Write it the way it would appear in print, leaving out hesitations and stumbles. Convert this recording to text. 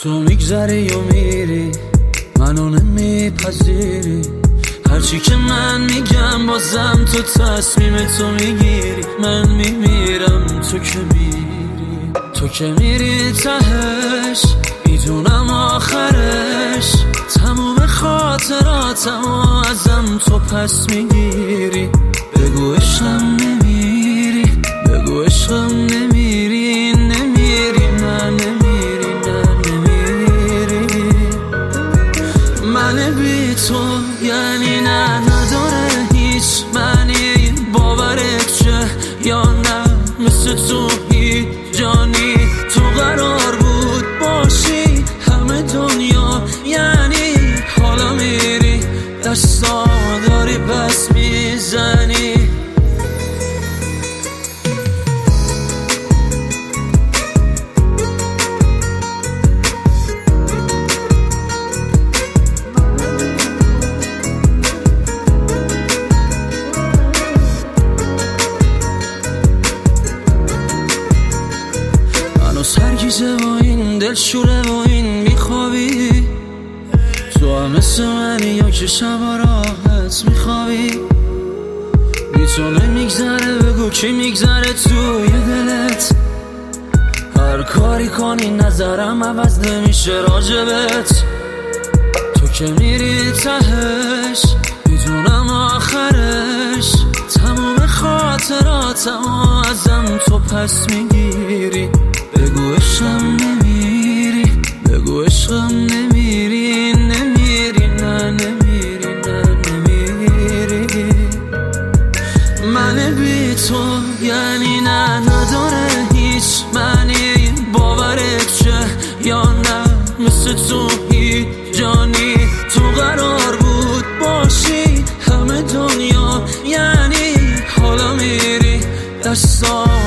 تو میگذری و میری، منو نمیپذیری، هرچی که من میگم بازم تو تصمیم تو میگیری. من میمیرم تو که میری، تو که میری تهش، میدونم آخرش تموم خاطراتمو ازم تو پس میگیری. بگو عشقم نمیری، بگو عشقم نمیری، نمیری نه نمیری نه نمیری. من بی تو یعنی نه، نداره هیچ معنی، باورت چه یا نه، مثل تو هیچ جانی تو قرار بود باشی همه دنیا، یعنی حالا میری دستا داری پس میزنی. سرگیزه و این دلشوره و این میخوابی، تو هم مثل منی یا که شبا راحت میخوابی. بی تو نمیگذره، بگو کی میگذره توی دلت، هر کاری کنی نظرم عوض نمیشه راجبت. تو که میری تهش، میدونم آخرش تموم خاطراتمو ازم تو پس میگیری. بگو عشقم نمیری، بگو عشقم نمیری، نمیری نه نمیری نه نمیری. من بی تو یعنی نه، نداره هیچ معنی، باورت چه یا نه، مثل تو هیچ جانی تو قرار بود باشی همه دنیا، یعنی حالا میری دستا